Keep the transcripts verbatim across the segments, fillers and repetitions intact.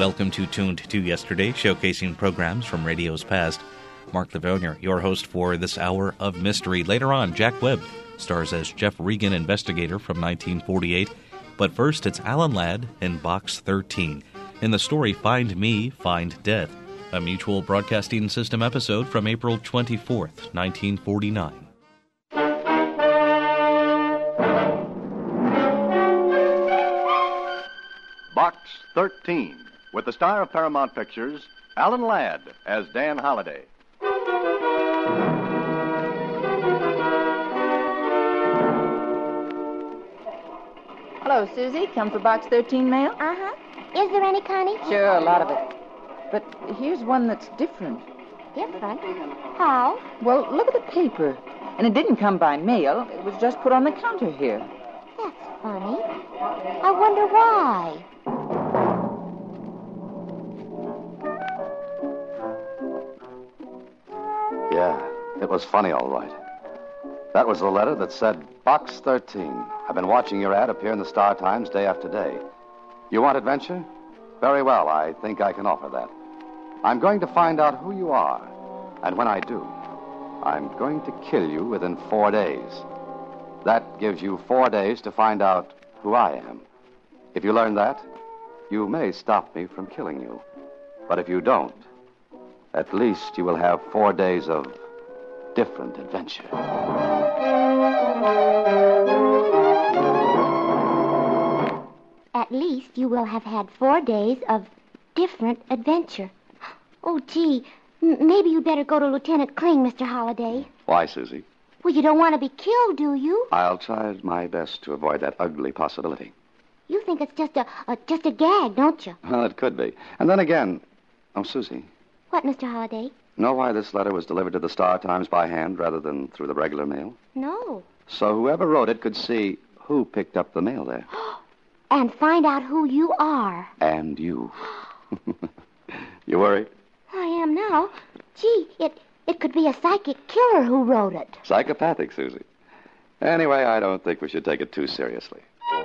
Welcome to Tuned to Yesterday, showcasing programs from radio's past. Mark Livonia, your host for this hour of mystery. Later on, Jack Webb stars as Jeff Regan, investigator from nineteen forty-eight. But first, it's Alan Ladd in Box thirteen. In the story Find Me, Find Death, a Mutual Broadcasting System episode from April twenty-fourth, nineteen forty-nine. Box thirteen, with the star of Paramount Pictures, Alan Ladd as Dan Holliday. Hello, Susie. Come for Box thirteen mail? Uh-huh. Is there any, Connie? Sure, a lot of it. But here's one that's different. Different? How? Well, look at the paper. And it didn't come by mail. It was just put on the counter here. That's funny. I wonder why. Yeah, it was funny, all right. That was the letter that said, Box thirteen. I've been watching your ad appear in the Star Times day after day. You want adventure? Very well, I think I can offer that. I'm going to find out who you are. And when I do, I'm going to kill you within four days. That gives you four days to find out who I am. If you learn that, you may stop me from killing you. But if you don't, at least you will have four days of different adventure. At least you will have had four days of different adventure. Oh, gee, m- maybe you'd better go to Lieutenant Kling, Mister Holliday. Why, Susie? Well, you don't want to be killed, do you? I'll try my best to avoid that ugly possibility. You think it's just a, a just a gag, don't you? Well, it could be. And then again, oh, Susie, What, Mister Holliday? know why this letter was delivered to the Star Times by hand rather than through the regular mail? No. So whoever wrote it could see who picked up the mail there. And find out who you are. And you. You worried? I am now. Gee, it it could be a psychic killer who wrote it. Psychopathic, Susie. Anyway, I don't think we should take it too seriously.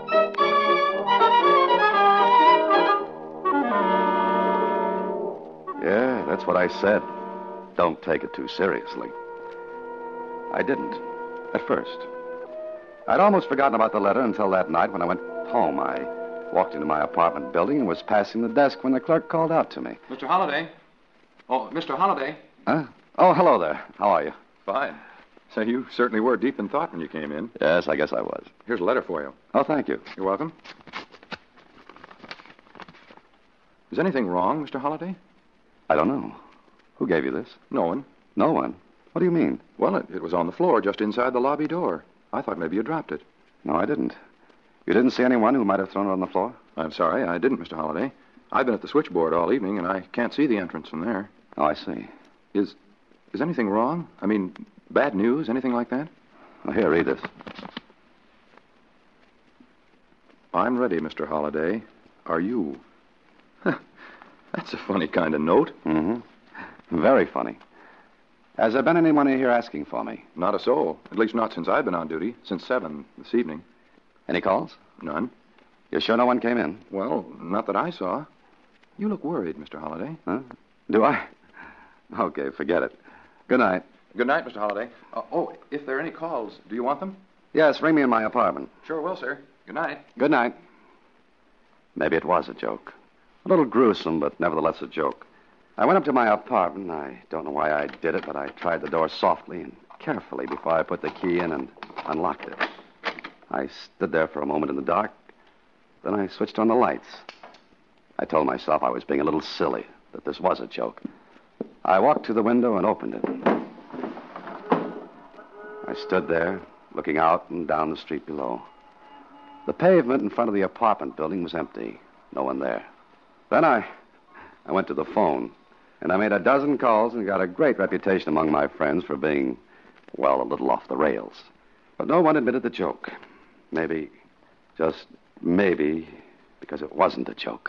Yeah, that's what I said. Don't take it too seriously. I didn't, at first. I'd almost forgotten about the letter until that night when I went home. I walked into my apartment building and was passing the desk when the clerk called out to me. Mister Holliday? Oh, Mister Holliday? Huh? Oh, hello there. How are you? Fine. Say, you certainly were deep in thought when you came in. Yes, I guess I was. Here's a letter for you. Oh, thank you. You're welcome. Is anything wrong, Mister Holliday? I don't know. Who gave you this? No one. No one. What do you mean? Well, it, it was on the floor just inside the lobby door. I thought maybe you dropped it. No, I didn't. You didn't see anyone who might have thrown it on the floor? I'm sorry, I didn't, Mister Holliday. I've been at the switchboard all evening, and I can't see the entrance from there. Oh, I see. Is is anything wrong? I mean, bad news, anything like that? Well, here, read this. I'm ready, Mister Holliday. Are you? That's a funny kind of note. Mm-hmm. Very funny. Has there been anyone here asking for me? Not a soul. At least not since I've been on duty. Since seven this evening. Any calls? None. You sure no one came in? Well, not that I saw. You look worried, Mister Holliday. Huh? Do I? Okay, forget it. Good night. Good night, Mister Holliday. Uh, oh, if there are any calls, do you want them? Yes, ring me in my apartment. Sure will, sir. Good night. Good night. Maybe it was a joke. A little gruesome, but nevertheless a joke. I went up to my apartment. I don't know why I did it, but I tried the door softly and carefully before I put the key in and unlocked it. I stood there for a moment in the dark. Then I switched on the lights. I told myself I was being a little silly, that this was a joke. I walked to the window and opened it. I stood there, looking out and down the street below. The pavement in front of the apartment building was empty. No one there. Then I, I went to the phone, and I made a dozen calls and got a great reputation among my friends for being, well, a little off the rails. But no one admitted the joke. Maybe, just maybe, because it wasn't a joke.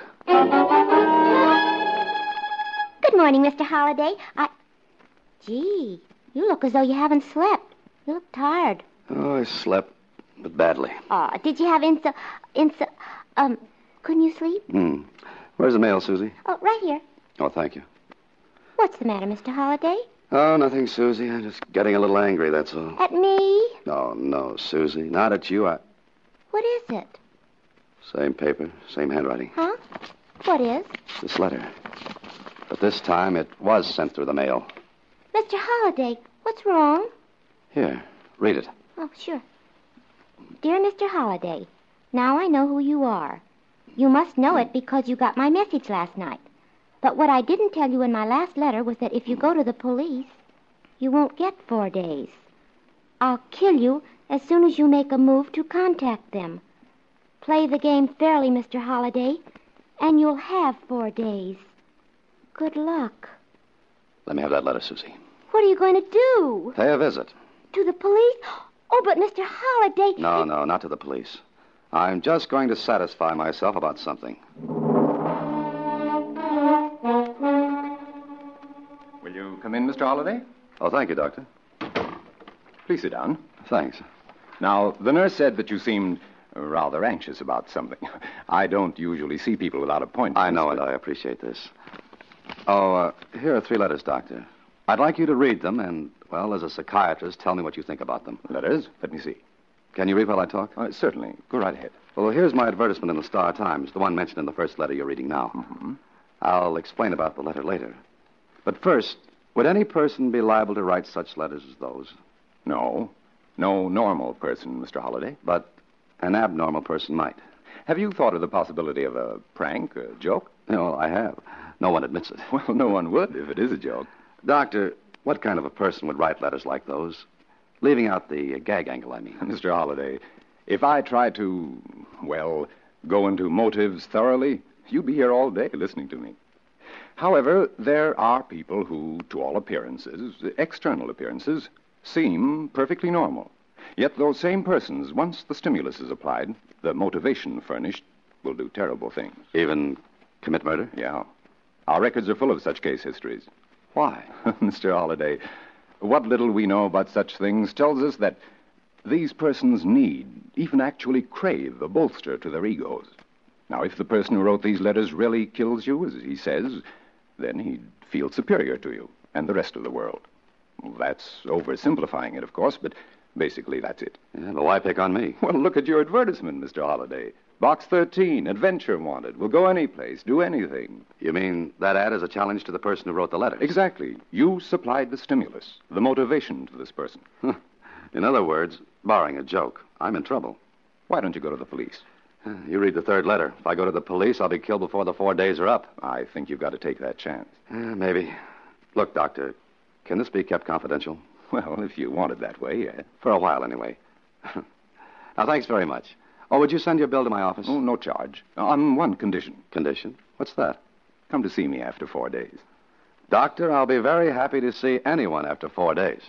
Good morning, Mister Holliday. I... Gee, you look as though you haven't slept. You look tired. Oh, I slept, but badly. Oh, did you have insu... insu... Um, couldn't you sleep? Hmm. Where's the mail, Susie? Oh, right here. Oh, thank you. What's the matter, Mister Holliday? Oh, nothing, Susie. I'm just getting a little angry, that's all. At me? No, no, Susie. Not at you. I... What is it? Same paper, same handwriting. Huh? What is? This letter. But this time it was sent through the mail. Mister Holliday, what's wrong? Here, read it. Oh, sure. Dear Mister Holliday, now I know who you are. You must know it because you got my message last night. But what I didn't tell you in my last letter was that if you go to the police, you won't get four days. I'll kill you as soon as you make a move to contact them. Play the game fairly, Mister Holliday, and you'll have four days. Good luck. Let me have that letter, Susie. What are you going to do? Pay a visit. To the police? Oh, but Mister Holliday... No, no, not to the police. I'm just going to satisfy myself about something. Will you come in, Mister Holliday? Oh, thank you, Doctor. Please sit down. Thanks. Now, the nurse said that you seemed rather anxious about something. I don't usually see people without appointments. I know it. I appreciate this. Oh, uh, here are three letters, Doctor. I'd like you to read them and, well, as a psychiatrist, tell me what you think about them. Letters? Let me see. Can you read while I talk? Uh, certainly. Go right ahead. Well, here's my advertisement in the Star Times, the one mentioned in the first letter you're reading now. Mm-hmm. I'll explain about the letter later. But first, would any person be liable to write such letters as those? No. No normal person, Mister Holliday. But an abnormal person might. Have you thought of the possibility of a prank, a joke? No, I have. No one admits it. Well, no one would if it is a joke. Doctor, what kind of a person would write letters like those? Leaving out the uh, gag angle, I mean. Mister Holliday, if I try to, well, go into motives thoroughly, you'd be here all day listening to me. However, there are people who, to all appearances, external appearances, seem perfectly normal. Yet those same persons, once the stimulus is applied, the motivation furnished, will do terrible things. Even commit murder? Yeah. Our records are full of such case histories. Why? Mister Holliday, what little we know about such things tells us that these persons need, even actually crave, a bolster to their egos. Now, if the person who wrote these letters really kills you, as he says, then he'd feel superior to you and the rest of the world. Well, that's oversimplifying it, of course, but basically that's it. Yeah, but why pick on me? Well, look at your advertisement, Mister Holliday. Box thirteen, adventure wanted. We'll go any place, do anything. You mean that ad is a challenge to the person who wrote the letters? Exactly. You supplied the stimulus, the motivation to this person. In other words, barring a joke, I'm in trouble. Why don't you go to the police? You read the third letter. If I go to the police, I'll be killed before the four days are up. I think you've got to take that chance. Uh, maybe. Look, Doctor, can this be kept confidential? Well, if you want it that way, yeah. For a while, anyway. Now, thanks very much. Oh, would you send your bill to my office? Oh, no charge. On one condition. Condition? What's that? Come to see me after four days. Doctor, I'll be very happy to see anyone after four days.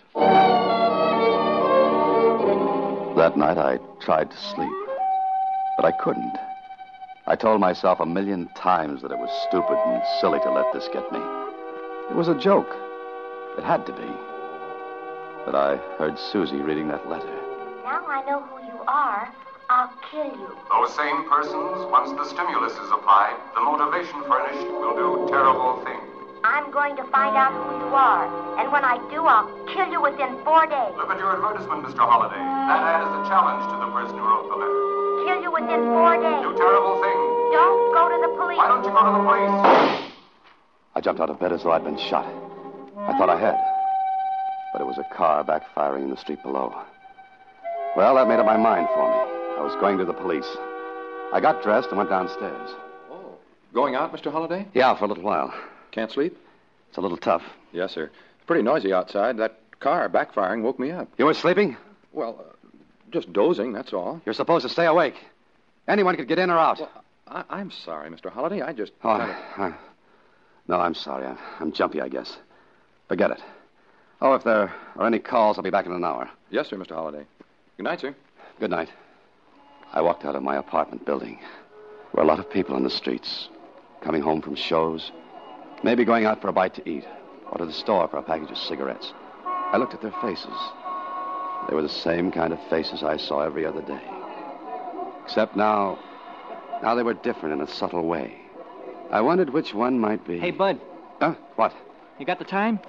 That night, I tried to sleep. But I couldn't. I told myself a million times that it was stupid and silly to let this get me. It was a joke. It had to be. But I heard Susie reading that letter. Now I know who you are. I'll kill you. Those same persons, once the stimulus is applied, the motivation furnished will do terrible things. I'm going to find out who you are. And when I do, I'll kill you within four days. Look at your advertisement, Mister Holliday. That ad is a challenge to the person who wrote the letter. Kill you within four days. Do terrible things. Don't go to the police. Why don't you go to the police? I jumped out of bed as though I'd been shot. I thought I had. But it was a car backfiring in the street below. Well, that made up my mind for me. I was going to the police. I got dressed and went downstairs. Oh, going out, Mister Holliday? Yeah, for a little while. Can't sleep? It's a little tough. Yes, sir. It's pretty noisy outside. That car backfiring woke me up. You were sleeping? Well, uh, just dozing, that's all. You're supposed to stay awake. Anyone could get in or out. Well, I, I'm sorry, Mister Holliday. I just... Oh, kinda... I, no, I'm sorry. I'm, I'm jumpy, I guess. Forget it. Oh, if there are any calls, I'll be back in an hour. Yes, sir, Mister Holliday. Good night, sir. Good night. I walked out of my apartment building. There were a lot of people on the streets, coming home from shows, maybe going out for a bite to eat, or to the store for a package of cigarettes. I looked at their faces. They were the same kind of faces I saw every other day. Except now, now they were different in a subtle way. I wondered which one might be. Hey, Bud, Huh? What? you got the time?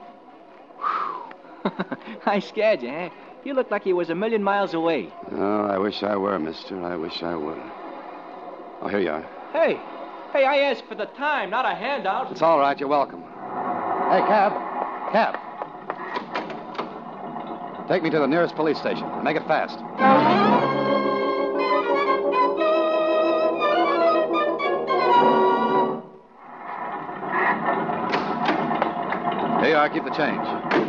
I scared you, huh? You looked like you was a million miles away. Oh, I wish I were, mister. I wish I were. Oh, here you are. Hey, hey, I asked for the time, not a handout. It's all right. You're welcome. Hey, cab. Cab. Take me to the nearest police station. Make it fast. Here you are. Keep the change.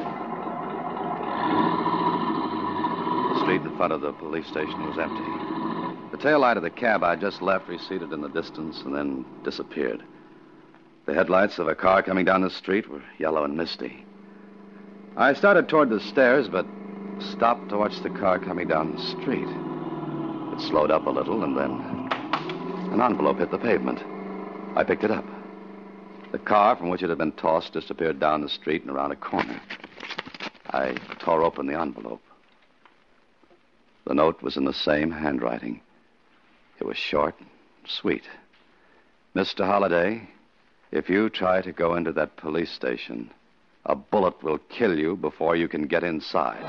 The street in front of the police station was empty. The taillight of the cab I just left receded in the distance and then disappeared. The headlights of a car coming down the street were yellow and misty. I started toward the stairs, but stopped to watch the car coming down the street. It slowed up a little, and then an envelope hit the pavement. I picked it up. The car from which it had been tossed disappeared down the street and around a corner. I tore open the envelope. The note was in the same handwriting. It was short, sweet. Mister Holliday, if you try to go into that police station, a bullet will kill you before you can get inside.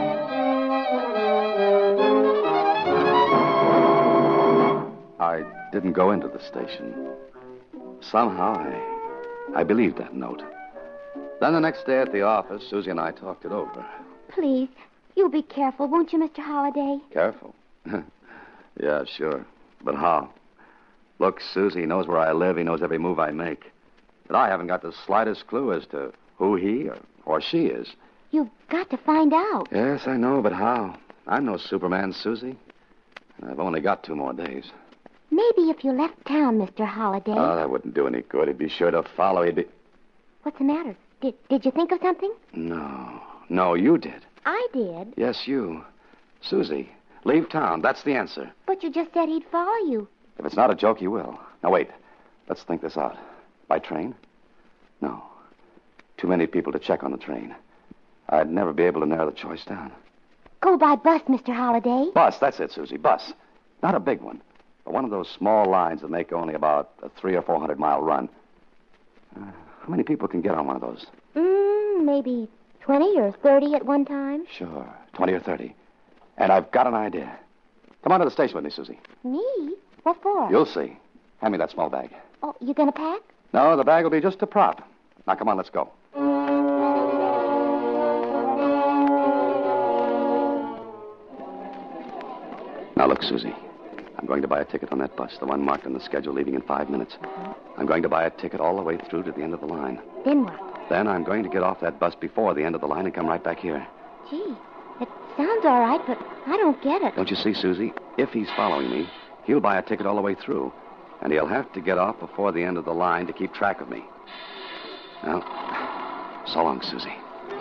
I didn't go into the station. Somehow I, I believed that note. Then the next day at the office, Susie and I talked it over. Please, you be careful, won't you, Mister Holliday? Careful? Yeah, sure. But how? Look, Susie, he knows where I live. He knows every move I make. But I haven't got the slightest clue as to who he or, or she is. You've got to find out. Yes, I know, but how? I'm no Superman, Susie. And I've only got two more days. Maybe if you left town, Mister Holliday. Oh, that wouldn't do any good. He'd be sure to follow. He'd be... What's the matter? Did, did you think of something? No. No, you did. I did. Yes, you. Susie, leave town. That's the answer. But you just said he'd follow you. If it's not a joke, he will. Now, wait. Let's think this out. By train? No. Too many people to check on the train. I'd never be able to narrow the choice down. Go by bus, Mister Holliday. Bus, that's it, Susie. Bus. Not a big one, but one of those small lines that make only about a three or four hundred mile run. Uh, how many people can get on one of those? Mm, maybe twenty or thirty at one time. Sure, twenty or thirty. And I've got an idea. Come on to the station with me, Susie. Me? What for? You'll see. Hand me that small bag. Oh, you gonna pack? No, the bag will be just a prop. Now, come on, let's go. Now, look, Susie. I'm going to buy a ticket on that bus, the one marked on the schedule leaving in five minutes. I'm going to buy a ticket all the way through to the end of the line. Then what? Then I'm going to get off that bus before the end of the line and come right back here. Gee, it sounds all right, but I don't get it. Don't you see, Susie? If he's following me, he'll buy a ticket all the way through, and he'll have to get off before the end of the line to keep track of me. Well, so long, Susie.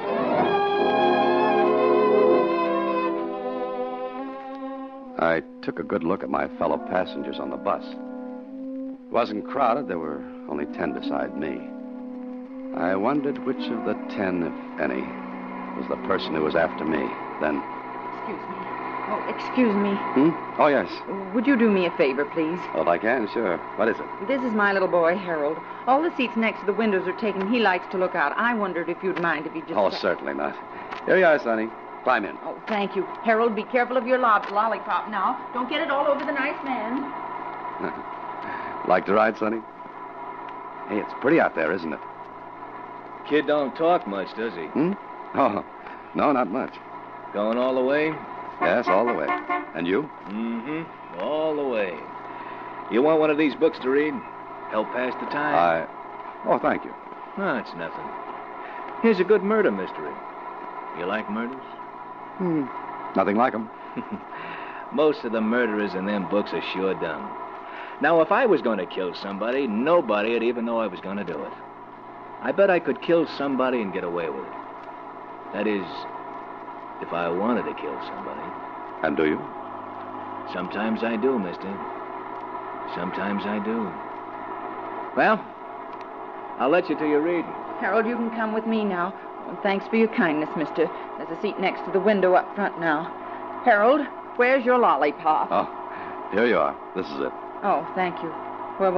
I took a good look at my fellow passengers on the bus. It wasn't crowded. There were only ten beside me. I wondered which of the ten, if any, was the person who was after me. Then... Excuse me. Oh, excuse me. Hmm? Oh, yes. Would you do me a favor, please? Well, if I can, sure. What is it? This is my little boy, Harold. All the seats next to the windows are taken. He likes to look out. I wondered if you'd mind if he just... Oh, certainly not. Here you are, Sonny. Climb in. Oh, thank you. Harold, be careful of your lo- lollipop now. Don't get it all over the nice man. Like to ride, Sonny? Hey, it's pretty out there, isn't it? Kid don't talk much, does he? Hmm? Oh, no, not much. Going all the way? Yes, all the way. And you? Mm-hmm. All the way. You want one of these books to read? Help pass the time? I... Oh, thank you. No, it's nothing. Here's a good murder mystery. You like murders? Hmm. Nothing like 'em. Most of the murderers in them books are sure dumb. Now, if I was going to kill somebody, nobody would even know I was going to do it. I bet I could kill somebody and get away with it. That is, if I wanted to kill somebody. And do you? Sometimes I do, mister. Sometimes I do. Well, I'll let you to your reading. Harold, you can come with me now. Oh, thanks for your kindness, mister. There's a seat next to the window up front now. Harold, where's your lollipop? Oh, here you are. This is it. Oh, thank you. Where was it?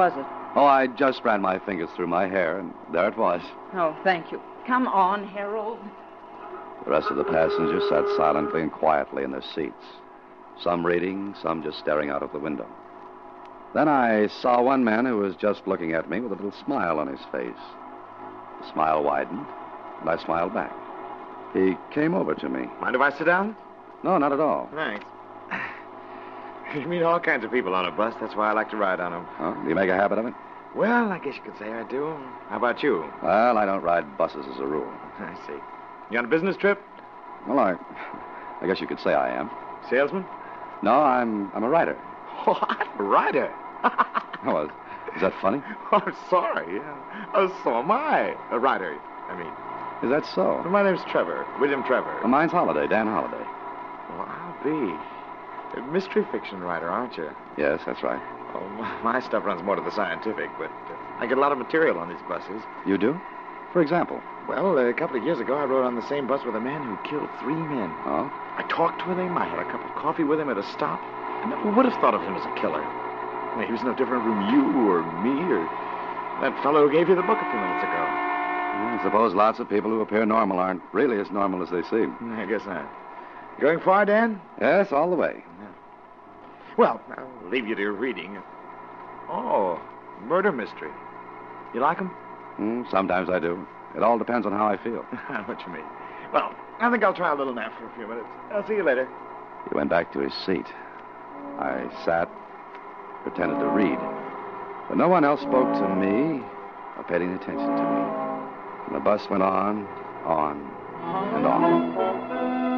Oh, I just ran my fingers through my hair, and there it was. Oh, thank you. Come on, Harold. The rest of the passengers sat silently and quietly in their seats. Some reading, some just staring out of the window. Then I saw one man who was just looking at me with a little smile on his face. The smile widened, and I smiled back. He came over to me. Mind if I sit down? No, not at all. Thanks. You meet all kinds of people on a bus. That's why I like to ride on them. Oh, do you make a habit of it? Well, I guess you could say I do. How about you? Well, I don't ride buses as a rule. I see. You on a business trip? Well, I, I guess you could say I am. Salesman? No, I'm I'm a writer. What? A writer? Oh, is, is that funny? Oh, I'm sorry. Yeah. Oh, so am I. A writer, I mean. Is that so? Well, my name's Trevor. William Trevor. Well, mine's Holiday, Dan Holiday. Well, I'll be. A mystery fiction writer, aren't you? Yes, that's right. Oh, my stuff runs more to the scientific, but uh, I get a lot of material on these buses. You do? For example? Well, a couple of years ago, I rode on the same bus with a man who killed three men. Oh? I talked with him. I had a cup of coffee with him at a stop. I never would have thought of him as a killer. I mean, he was no different from you or me or that fellow who gave you the book a few minutes ago. I suppose lots of people who appear normal aren't really as normal as they seem. I guess not. Going far, Dan? Yes, all the way. Yeah. Well, I'll leave you to your reading. Oh, murder mystery. You like them? Mm, sometimes I do. It all depends on how I feel. I know what you mean. Well, I think I'll try a little nap for a few minutes. I'll see you later. He went back to his seat. I sat, pretended to read. But no one else spoke to me or paid any attention to me. And the bus went on, on, and on.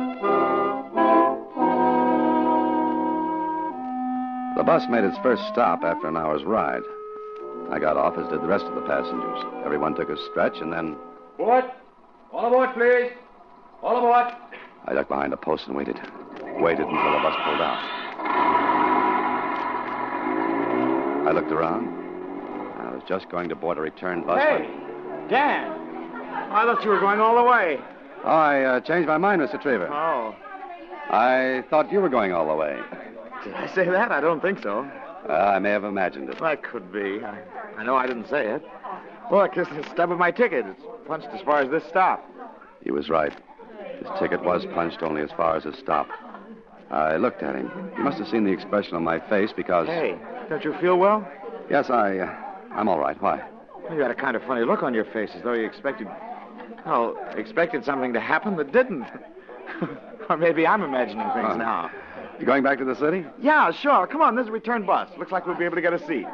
The bus made its first stop after an hour's ride. I got off, as did the rest of the passengers. Everyone took a stretch, and then... Aboard! All aboard, please! All aboard! I ducked behind a post and waited. Waited until the bus pulled out. I looked around. I was just going to board a return bus. Hey, but... Dan! I thought you were going all the way. Oh, I uh, changed my mind, Mister Trevor. Oh. I thought you were going all the way. Did I say that? I don't think so. Uh, I may have imagined it. That could be. I, I know I didn't say it. Look, this is the stub of my ticket. It's punched as far as this stop. He was right. His ticket was punched only as far as his stop. I looked at him. He must have seen the expression on my face because... Hey, don't you feel well? Yes, I... Uh, I'm all right. Why? Well, you had a kind of funny look on your face, as though you expected... Well, expected something to happen that didn't. Or maybe I'm imagining things Huh. now. You going back to the city? Yeah, sure. Come on, there's a return bus. Looks like we'll be able to get a seat.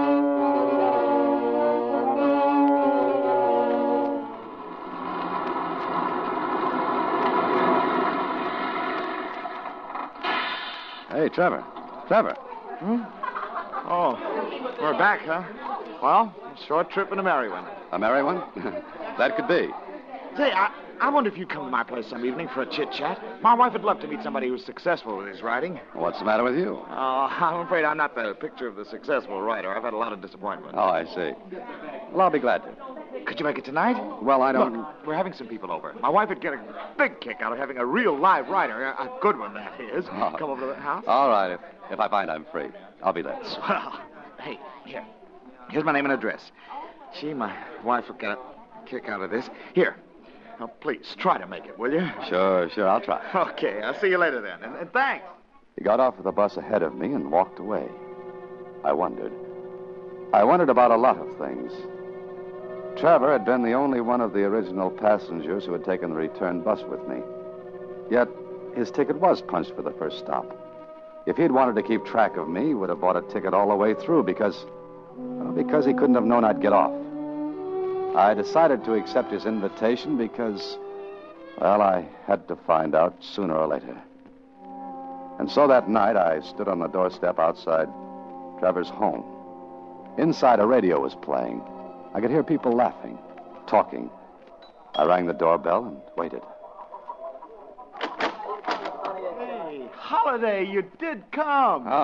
Hey, Trevor. Trevor. Hmm? Oh, we're back, huh? Well, a short trip and a merry one. A merry one? That could be. Say, I, I wonder if you'd come to my place some evening for a chit-chat. My wife would love to meet somebody who's successful with his writing. What's the matter with you? Oh, I'm afraid I'm not the picture of the successful writer. I've had a lot of disappointment. Oh, I see. Well, I'll be glad to. Could you make it tonight? Well, I don't... Look, we're having some people over. My wife would get a big kick out of having a real live writer, a, a good one, that is, Oh. come over to the house. All right, if, if I find I'm free. I'll be there. Well, hey, here. Here's my name and address. Gee, my wife will get a kick out of this. Here. Now, please, try to make it, will you? Sure, sure, I'll try. Okay, I'll see you later then. And, and thanks. He got off of the bus ahead of me and walked away. I wondered. I wondered about a lot of things. Trevor had been the only one of the original passengers who had taken the return bus with me. Yet, his ticket was punched for the first stop. If he'd wanted to keep track of me, he would have bought a ticket all the way through because... Well, because he couldn't have known I'd get off. I decided to accept his invitation because, well, I had to find out sooner or later. And so that night, I stood on the doorstep outside Trevor's home. Inside, a radio was playing. I could hear people laughing, talking. I rang the doorbell and waited. Hey, Holiday, you did come. Ah,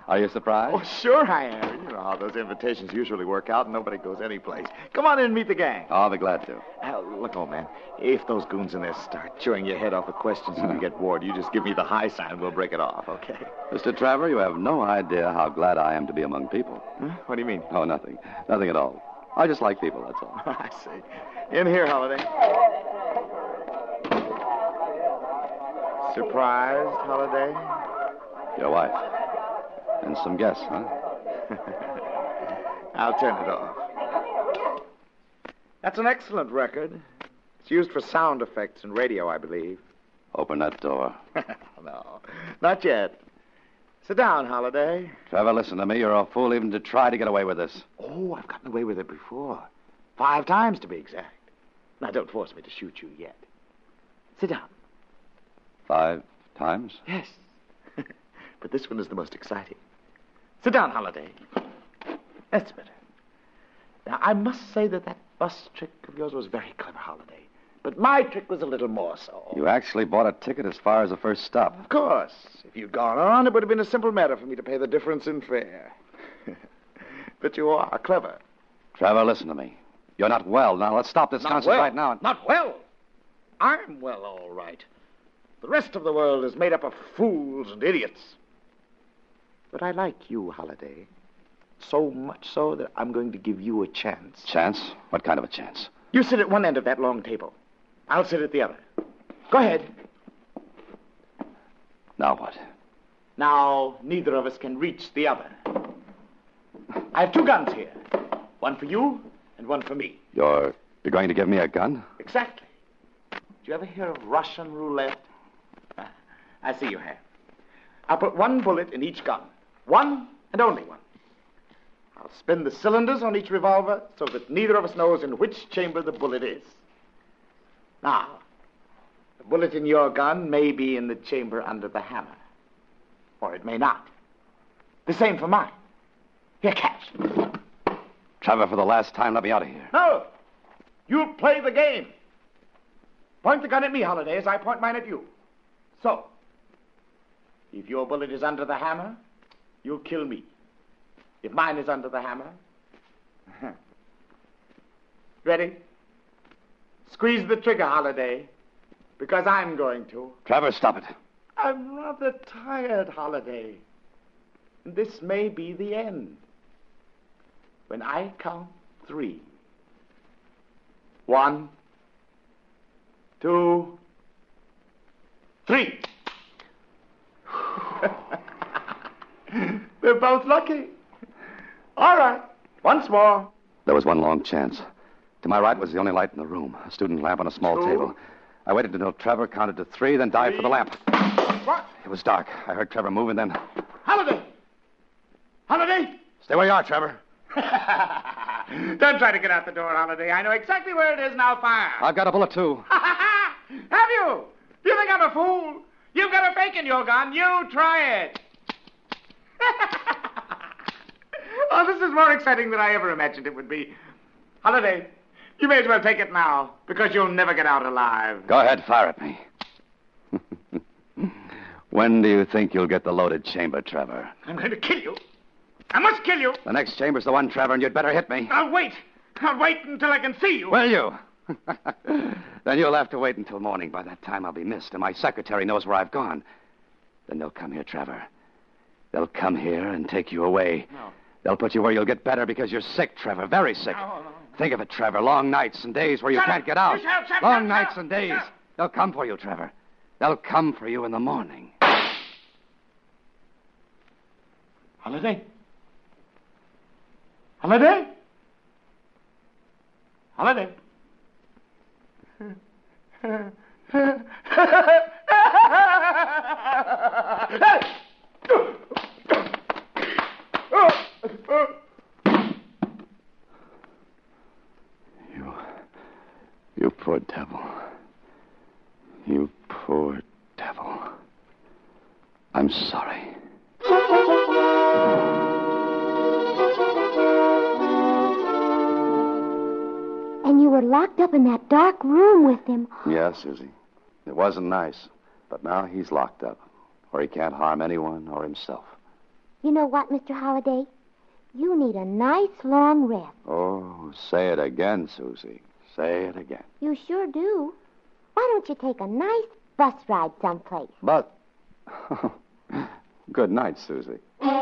Are you surprised? Oh, sure I am. You know how those invitations usually work out and nobody goes anyplace. Come on in and meet the gang. Oh, I'll be glad to. Uh, look, old man, if those goons in there start chewing your head off with questions and you get bored, you just give me the high sign. We'll break it off, okay? Mister Trevor, you have no idea how glad I am to be among people. Huh? What do you mean? Oh, nothing. Nothing at all. I just like people, that's all. I see. In here, Holiday. Surprised, Holiday? Your wife. And some guests, huh? I'll turn it off. That's an excellent record. It's used for sound effects and radio, I believe. Open that door. No, not yet. Sit down, Holiday. Trevor, listen to me. You're a fool even to try to get away with this. Oh, I've gotten away with it before. Five times, to be exact. Now, don't force me to shoot you yet. Sit down. Five times? Yes. But this one is the most exciting. Sit down, Holiday. That's better. Now, I must say that that bus trick of yours was very clever, Holiday. But my trick was a little more so. You actually bought a ticket as far as the first stop. Of course. If you'd gone on, it would have been a simple matter for me to pay the difference in fare. But you are clever. Trevor, listen to me. You're not well. Now, let's stop this Not concert well. right now. Not well. I'm well, all right. The rest of the world is made up of fools and idiots. But I like you, Holiday. So much so that I'm going to give you a chance. Chance? What kind of a chance? You sit at one end of that long table. I'll sit at the other. Go ahead. Now what? Now, neither of us can reach the other. I have two guns here. One for you and one for me. You're... you're going to give me a gun? Exactly. Did you ever hear of Russian roulette? Ah, I see you have. I'll put one bullet in each gun. One and only one. I'll spin the cylinders on each revolver so that neither of us knows in which chamber the bullet is. Now, the bullet in your gun may be in the chamber under the hammer. Or it may not. The same for mine. Here, catch. Trevor, for the last time, let me out of here. No! You play the game. Point the gun at me, Holiday, as I point mine at you. So, if your bullet is under the hammer, you'll kill me. If mine is under the hammer... Ready? Squeeze the trigger, Holiday, because I'm going to. Trevor, stop it. I'm rather tired, Holiday. This may be the end. When I count three. One, two, three. We're both lucky. All right, once more. There was one long chance. To my right was the only light in the room, a student lamp on a small Two. table. I waited until Trevor counted to three, then dived for the lamp. What? It was dark. I heard Trevor move, and then... Holiday! Holiday! Stay where you are, Trevor. Don't try to get out the door, Holiday. I know exactly where it is, now fire. I've got a bullet, too. Have you? You think I'm a fool? You've got a fake in your gun. You try it. Oh, this is more exciting than I ever imagined it would be. Holiday, you may as well take it now, because you'll never get out alive. Go ahead, fire at me. When do you think you'll get the loaded chamber, Trevor? I'm going to kill you. I must kill you. The next chamber's the one, Trevor, and you'd better hit me. I'll wait. I'll wait until I can see you. Will you? Then you'll have to wait until morning. By that time, I'll be missed, and my secretary knows where I've gone. Then they'll come here, Trevor. They'll come here and take you away. No. They'll put you where you'll get better because you're sick, Trevor, very sick. No, no. Think of it, Trevor. Long nights and days where you Shut can't up. get out. You shut up, shut up, Long shut up, nights shut up. and days. Shut up. They'll come for you, Trevor. They'll come for you in the morning. Holiday? Holiday? Holiday? You... You poor devil. You poor devil. I'm sorry. And you were locked up in that dark room with him. Yeah, Susie. It wasn't nice. But now he's locked up, where he can't harm anyone or himself. You know what, Mister Holliday? You need a nice long rest. Oh, say it again, Susie. Say it again. You sure do. Why don't you take a nice bus ride someplace? But... Good night, Susie.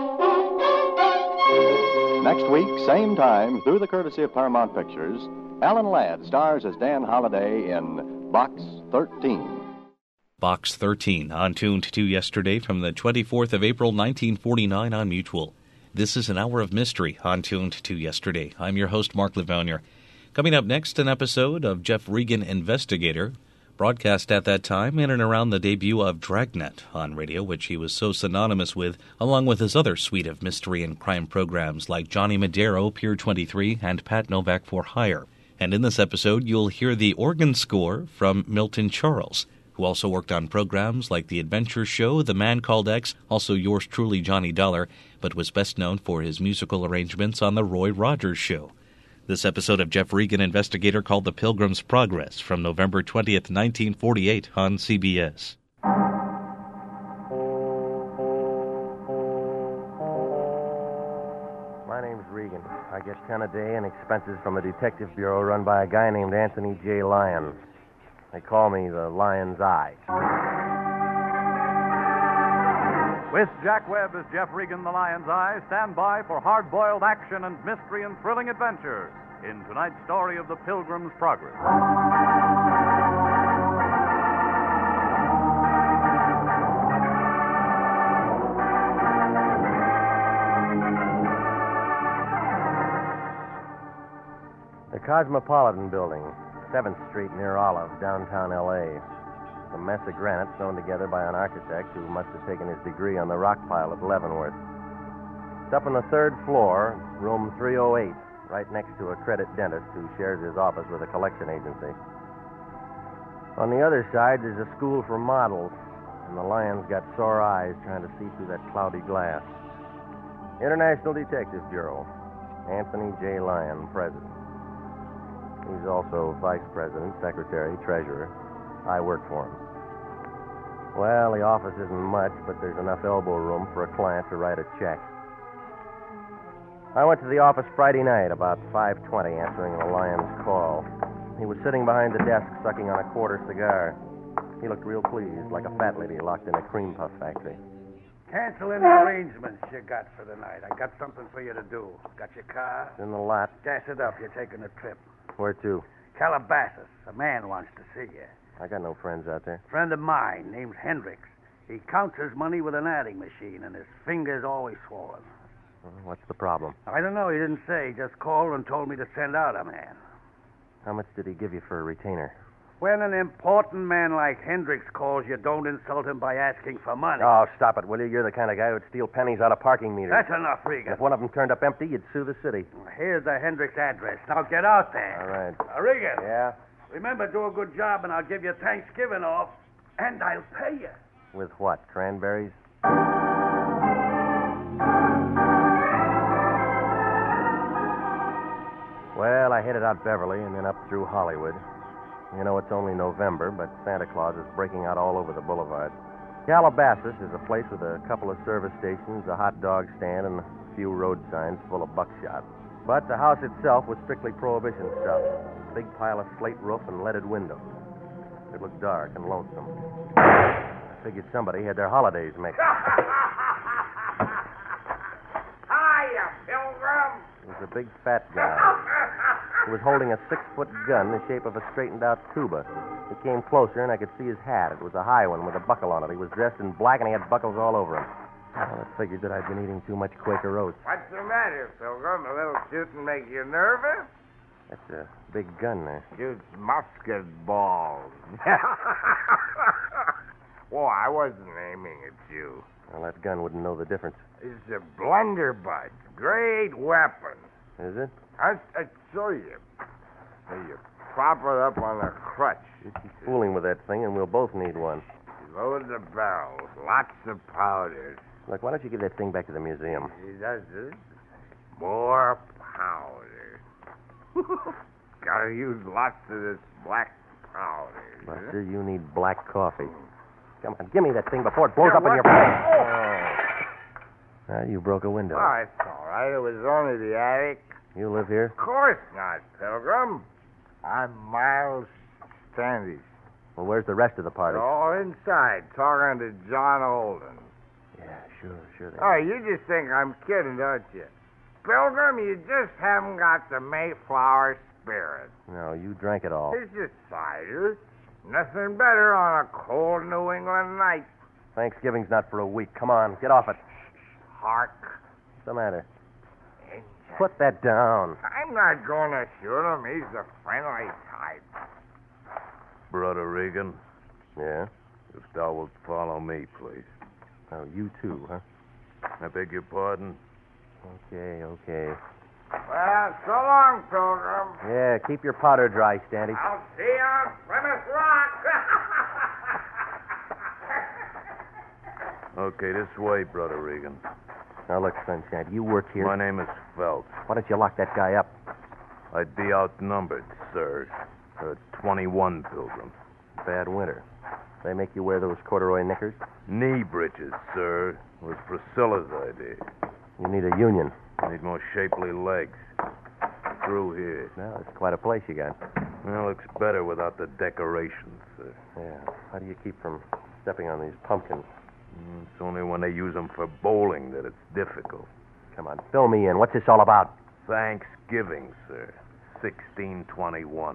Next week, same time, through the courtesy of Paramount Pictures, Alan Ladd stars as Dan Holliday in Box thirteen. Box thirteen, on Tuned to Yesterday from the twenty-fourth of April, nineteen forty-nine on Mutual. This is an hour of mystery on Tuned to Yesterday. I'm your host, Mark Livonier. Coming up next, an episode of Jeff Regan, Investigator, broadcast at that time in and around the debut of Dragnet on radio, which he was so synonymous with, along with his other suite of mystery and crime programs like Johnny Madero, Pier twenty-three, and Pat Novak for Hire. And in this episode, you'll hear the organ score from Milton Charles, who also worked on programs like The Adventure Show, The Man Called X, also yours truly, Johnny Dollar, but was best known for his musical arrangements on The Roy Rogers Show. This episode of Jeff Regan, Investigator, called The Pilgrim's Progress from November twentieth, nineteen forty-eight on C B S. My name's Regan. I get ten a day and expenses from a detective bureau run by a guy named Anthony J. Lyon. They call me the Lion's Eye. With Jack Webb as Jeff Regan, the Lion's Eye, stand by for hard-boiled action and mystery and thrilling adventure in tonight's story of The Pilgrim's Progress. The Cosmopolitan Building, seventh Street near Olive, downtown L A A mess of granite thrown together by an architect who must have taken his degree on the rock pile at Leavenworth. It's up on the third floor, room three oh eight, right next to a credit dentist who shares his office with a collection agency. On the other side, there's a school for models, and the Lion's got sore eyes trying to see through that cloudy glass. International Detective Bureau, Anthony J. Lyon, president. He's also vice president, secretary, treasurer. I work for him. Well, the office isn't much, but there's enough elbow room for a client to write a check. I went to the office Friday night about five twenty, answering the Lion's call. He was sitting behind the desk, sucking on a quarter cigar. He looked real pleased, like a fat lady locked in a cream puff factory. Cancel any arrangements you got for the night. I got something for you to do. Got your car? It's in the lot. Gas it up. You're taking a trip. Where to? Calabasas. A man wants to see you. I got no friends out there. Friend of mine named Hendricks. He counts his money with an adding machine, and his finger's always swollen. Well, what's the problem? I don't know. He didn't say. He just called and told me to send out a man. How much did he give you for a retainer? When an important man like Hendricks calls, you don't insult him by asking for money. Oh, stop it, will you? You're the kind of guy who'd steal pennies out of parking meters. That's enough, Regan. If one of them turned up empty, you'd sue the city. Here's the Hendricks address. Now get out there. All right. Uh, Regan. Yeah? Remember, do a good job, and I'll give you Thanksgiving off, and I'll pay you. With what, cranberries? Well, I headed out Beverly and then up through Hollywood. You know, it's only November, but Santa Claus is breaking out all over the boulevard. Calabasas is a place with a couple of service stations, a hot dog stand, and a few road signs full of buckshot. But the house itself was strictly prohibition stuff. Big pile of slate roof and leaded windows. It looked dark and lonesome. I figured somebody had their holidays mixed. Hiya, Pilgrim. It was a big fat guy. He was holding a six-foot gun the shape of a straightened-out tuba. He came closer, and I could see his hat. It was a high one with a buckle on it. He was dressed in black, and he had buckles all over him. Well, I figured that I'd been eating too much Quaker Oats. What's the matter, Pilgrim? A little shooting make you nervous? That's a big gun there. Shoots musket balls. Well, I wasn't aiming at you. Well, that gun wouldn't know the difference. It's a blunderbuss. Great weapon. Is it? I'll, I'll show you. So you prop it up on a crutch. You keep fooling with that thing, and we'll both need one. Load the barrels. Lots of powder. Look, why don't you give that thing back to the museum? He does it. More powder. Gotta use lots of this black powder. Buster, you need black coffee. Come on, give me that thing before it blows Yeah, up in what? your face. Oh. Ah, you broke a window. Oh, it's all right. It was only the attic. You live here? Of course not, Pilgrim. I'm Miles Standish. Well, where's the rest of the party? They're all inside, talking to John Holden. Yeah, sure, sure. They Oh, you just think I'm kidding, don't you? Pilgrim, you just haven't got the Mayflower spirit. No, you drank it all. It's just cider. Nothing better on a cold New England night. Thanksgiving's not for a week. Come on, get off it. Hark. What's the matter? Put that down. I'm not going to shoot him. He's a friendly type. Brother Regan, Yeah? if thou wilt follow me, please. Oh, you too, huh? I beg your pardon? Okay, okay. Well, so long, Pilgrim. Yeah, keep your powder dry, Standy. I'll see you on Plymouth Rock. Okay, this way, Brother Regan. Now, look, Sunshine, you work here. My name is Phelps. Why don't you lock that guy up? I'd be outnumbered, sir. Uh, twenty-one, Pilgrim. Bad winter. They make you wear those corduroy knickers? Knee breeches, sir. It was Priscilla's idea. You need a union. I need more shapely legs. Through here. Well, it's quite a place you got. Well, looks better without the decorations, sir. Yeah. How do you keep from stepping on these pumpkins? Mm, It's only when they use them for bowling that it's difficult. Come on, fill me in. What's this all about? Thanksgiving, sir. sixteen twenty-one.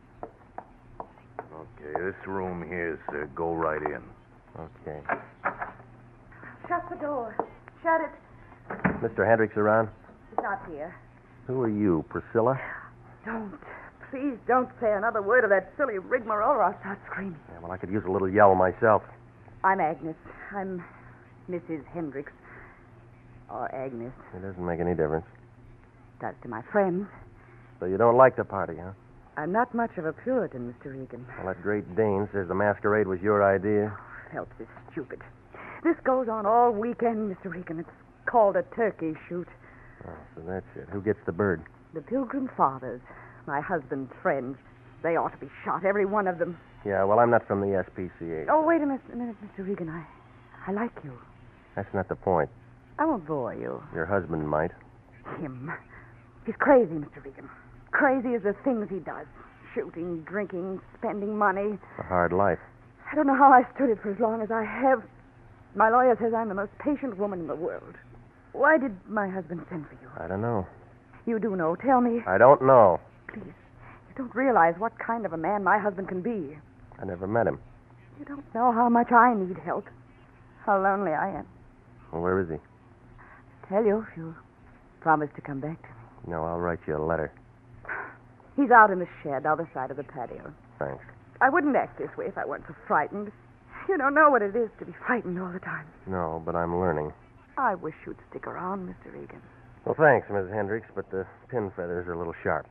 Okay, this room here, sir. Go right in. Okay. Shut the door. Shut it. Mister Hendricks around? He's not here. Who are you, Priscilla? Don't. Please don't say another word of that silly rigmarole or I'll start screaming. Yeah, well, I could use a little yell myself. I'm Agnes. I'm Missus Hendricks. Or Agnes. It doesn't make any difference. Does to my friends. So you don't like the party, huh? I'm not much of a Puritan, Mister Regan. Well, that Great Dane says the masquerade was your idea. Phelps is stupid. This goes on all weekend, Mister Regan. It's called a turkey shoot. Oh, so that's it. Who gets the bird? The Pilgrim Fathers, my husband's friends. They ought to be shot, every one of them. Yeah, well, I'm not from the S P C A. Oh, wait a minute, a minute, Mister Regan. I, I like you. That's not the point. I won't bore you. Your husband might. Him. He's crazy, Mister Regan. Crazy as the things he does. Shooting, drinking, spending money. It's a hard life. I don't know how I stood it for as long as I have. My lawyer says I'm the most patient woman in the world. Why did my husband send for you? I don't know. You do know. Tell me. I don't know. Please. You don't realize what kind of a man my husband can be. I never met him. You don't know how much I need help. How lonely I am. Well, where is he? Tell you if you promise to come back to me. No, I'll write you a letter. He's out in the shed, other side of the patio. Thanks. I wouldn't act this way if I weren't so frightened. You don't know what it is to be frightened all the time. No, but I'm learning. I wish you'd stick around, Mister Regan. Well, thanks, Missus Hendricks, but the pin feathers are a little sharp.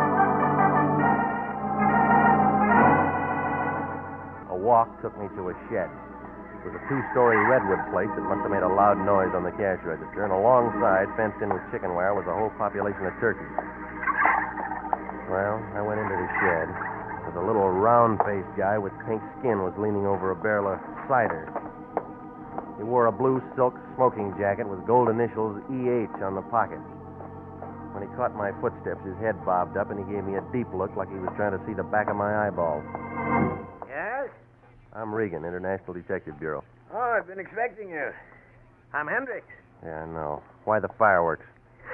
A walk took me to a shed. It was a two-story redwood place that must have made a loud noise on the cash register, and alongside, fenced in with chicken wire, was a whole population of turkeys. Well, I went into the shed. There's a little round-faced guy with pink skin was leaning over a barrel of cider. He wore a blue silk smoking jacket with gold initials E H on the pocket. When he caught my footsteps, his head bobbed up, and he gave me a deep look like he was trying to see the back of my eyeballs. Yes? I'm Regan, International Detective Bureau. Oh, I've been expecting you. I'm Hendricks. Yeah, I know. Why the fireworks?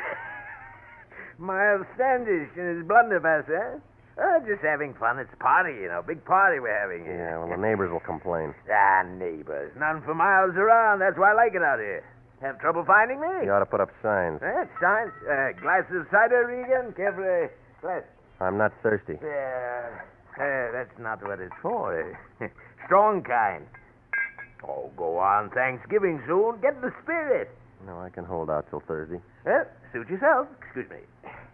Miles Standish and his blunderbuss, eh? Oh, just having fun. It's a party, you know. Big party we're having here. Yeah, well, the neighbors will complain. Ah, neighbors. None for miles around. That's why I like it out here. Have trouble finding me? You ought to put up signs. Eh, signs? Uh, glass of cider, Regan? Care for a glass? I'm not thirsty. Yeah. Uh, that's not what it's for. eh? Strong kind. Oh, go on. Thanksgiving soon. Get the spirit. No, I can hold out till Thursday. Well, suit yourself. Excuse me.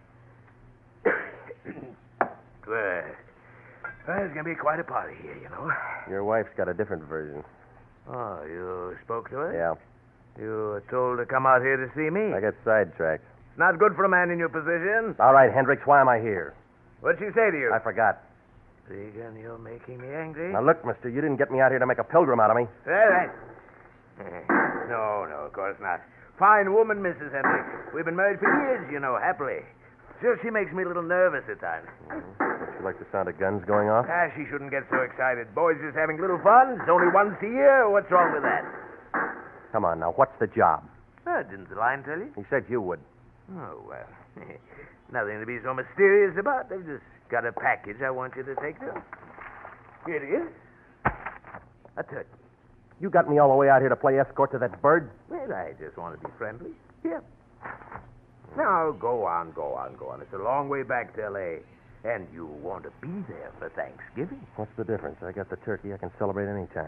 Well, well, it's going to be quite a party here, you know. Your wife's got a different version. Oh, you spoke to her? Yeah. You were told to come out here to see me. I got sidetracked. It's not good for a man in your position. All right, Hendricks, why am I here? What'd she say to you? I forgot. Regan, you're making me angry. Now, look, mister, you didn't get me out here to make a pilgrim out of me. All right. No, no, of course not. Fine woman, Missus Hendricks. We've been married for years, you know, happily. Still, she makes me a little nervous at times. Don't you like the sound of guns going off? Ah, she shouldn't get so excited. Boys just having a little fun. It's only once a year. What's wrong with that? Come on, now, what's the job? Oh, didn't the line tell you? He said you would. Oh, well. Nothing to be so mysterious about. I've just got a package I want you to take to. Here it is. A turkey. You got me all the way out here to play escort to that bird? Well, I just want to be friendly. Here. Now, go on, go on, go on. It's a long way back to L A And you want to be there for Thanksgiving. What's the difference? I got the turkey. I can celebrate any time.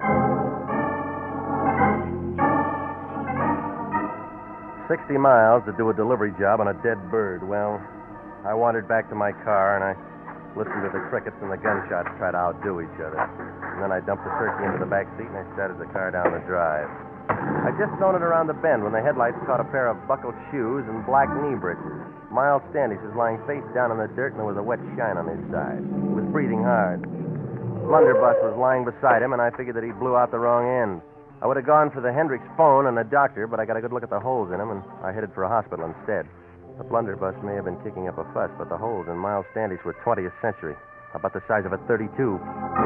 Sixty miles to do a delivery job on a dead bird. Well, I wandered back to my car, and I listened to the crickets and the gunshots try to outdo each other. And then I dumped the turkey into the back seat, and I started the car down the drive. I just thrown it around the bend when the headlights caught a pair of buckled shoes and black knee breeches. Miles Standish was lying face down in the dirt, and there was a wet shine on his side. He was breathing hard. Blunderbuss was lying beside him, and I figured that he blew out the wrong end. I would have gone for the Hendricks phone and the doctor, but I got a good look at the holes in him, and I headed for a hospital instead. The blunderbuss may have been kicking up a fuss, but the holes in Miles Standish were twentieth century, about the size of a thirty-two.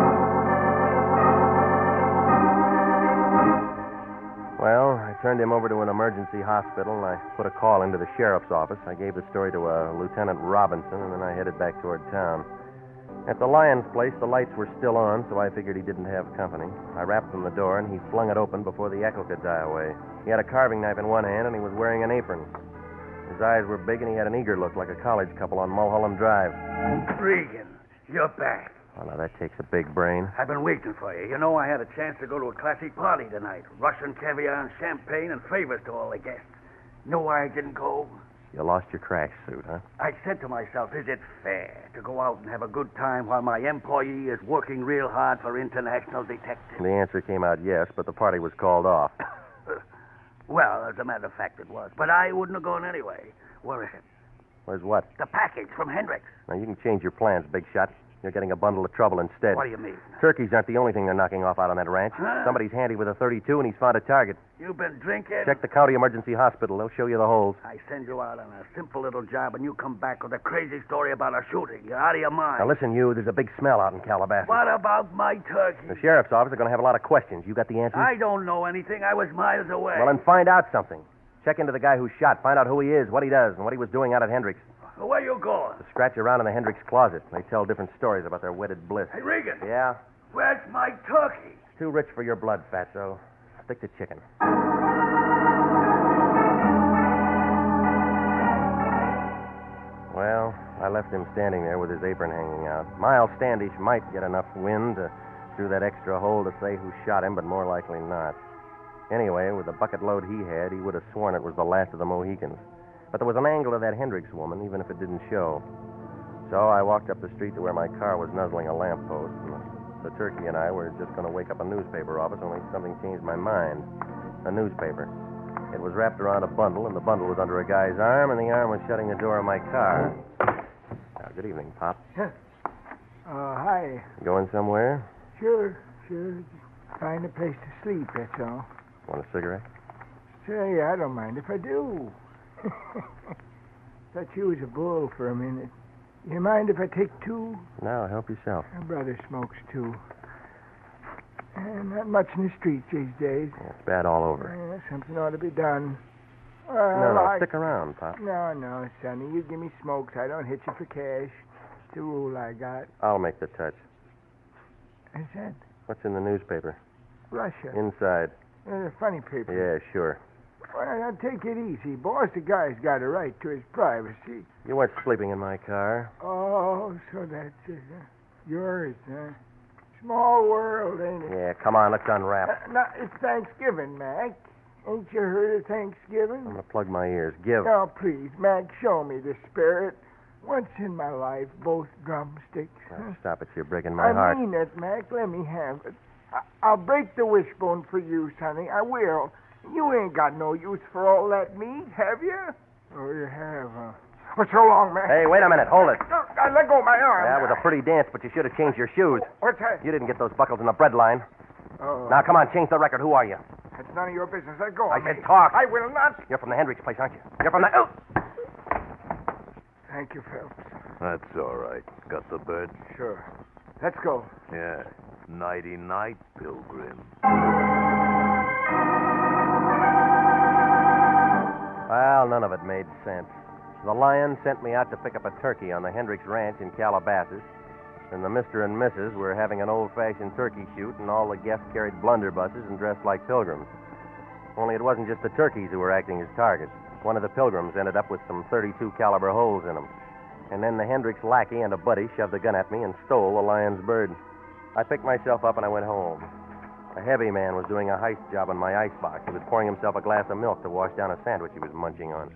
Well, I turned him over to an emergency hospital, and I put a call into the sheriff's office. I gave the story to uh, Lieutenant Robinson, and then I headed back toward town. At the Lyons place, the lights were still on, so I figured he didn't have company. I rapped on the door, and he flung it open before the echo could die away. He had a carving knife in one hand, and he was wearing an apron. His eyes were big, and he had an eager look like a college couple on Mulholland Drive. Regan, you're back. Well, now, that takes a big brain. I've been waiting for you. You know, I had a chance to go to a classy party tonight. Russian caviar and champagne and favors to all the guests. Know why I didn't go? You lost your crash suit, huh? I said to myself, is it fair to go out and have a good time while my employee is working real hard for international detectives? The answer came out yes, but the party was called off. Well, as a matter of fact, it was. But I wouldn't have gone anyway. Where is it? Where's what? The package from Hendricks. Now, you can change your plans, Big Shot. You're getting a bundle of trouble instead. What do you mean? Turkeys aren't the only thing they're knocking off out on that ranch. Huh? Somebody's handy with a thirty-two, and he's found a target. You've been drinking? Check the county emergency hospital. They'll show you the holes. I send you out on a simple little job, and you come back with a crazy story about a shooting. You're out of your mind. Now, listen, you. There's a big smell out in Calabasas. What about my turkey? The sheriff's office are going to have a lot of questions. You got the answers? I don't know anything. I was miles away. Well, then find out something. Check into the guy who shot. Find out who he is, what he does, and what he was doing out at Hendricks. Where you going? To scratch around in the Hendricks closet. They tell different stories about their wedded bliss. Hey, Regan. Yeah? Where's my turkey? Too rich for your blood, Fatso. Stick to chicken. Well, I left him standing there with his apron hanging out. Miles Standish might get enough wind to, through that extra hole to say who shot him, but more likely not. Anyway, with the bucket load he had, he would have sworn it was the last of the Mohicans. But there was an angle to that Hendricks woman, even if it didn't show. So I walked up the street to where my car was nuzzling a lamppost, and the, the turkey and I were just going to wake up a newspaper office, only something changed my mind. A newspaper. It was wrapped around a bundle, and the bundle was under a guy's arm, and the arm was shutting the door of my car. Now, good evening, Pop. Uh, hi. Going somewhere? Sure, sure. Find a place to sleep, that's all. Want a cigarette? Say, I don't mind if I do. Thought you was a bull for a minute. You mind if I take two? No, help yourself. My brother smokes two. And not much in the streets these days. Yeah, it's bad all over. Yeah, something ought to be done. Well, no, no, I... stick around, Pop. No, no, Sonny. You give me smokes. I don't hit you for cash. It's the rule I got. I'll make the touch. Is that? What's in the newspaper? Russia. Inside. Uh, funny paper. Yeah, sure. Well, now, take it easy, boss. The guy's got a right to his privacy. You weren't sleeping in my car. Oh, so that's it. Huh? Yours, huh? Small world, ain't it? Yeah, come on, let's unwrap. Uh, now, it's Thanksgiving, Mac. Ain't you heard of Thanksgiving? I'm going to plug my ears. Give. Oh, please, Mac, show me the spirit. Once in my life, both drumsticks. Oh, huh? stop it, you're breaking my I heart. I mean it, Mac. Let me have it. I- I'll break the wishbone for you, Sonny. I will. You ain't got no use for all that meat, have you? Oh, you have, huh? Well, so long, man. Hey, wait a minute. Hold it. No, I let go of my arm. That was a pretty dance, but you should have changed your shoes. What's that? You didn't get those buckles in the bread line. Oh. Now, come on, change the record. Who are you? It's none of your business. Let go I of said me. talk. I will not. You're from the Hendricks place, aren't you? You're from the... Oh! Thank you, Phelps. That's all right. Got the bed? Sure. Let's go. Yeah. Nighty-night, Pilgrim. Well, none of it made sense. The Lion sent me out to pick up a turkey on the Hendricks Ranch in Calabasas, and the Mister and Missus were having an old-fashioned turkey shoot, and all the guests carried blunderbusses and dressed like pilgrims. Only it wasn't just the turkeys who were acting as targets. One of the pilgrims ended up with some thirty-two caliber holes in him. And then the Hendricks lackey and a buddy shoved a gun at me and stole the Lion's bird. I picked myself up and I went home. A heavy man was doing a heist job on my icebox. He was pouring himself a glass of milk to wash down a sandwich he was munching on.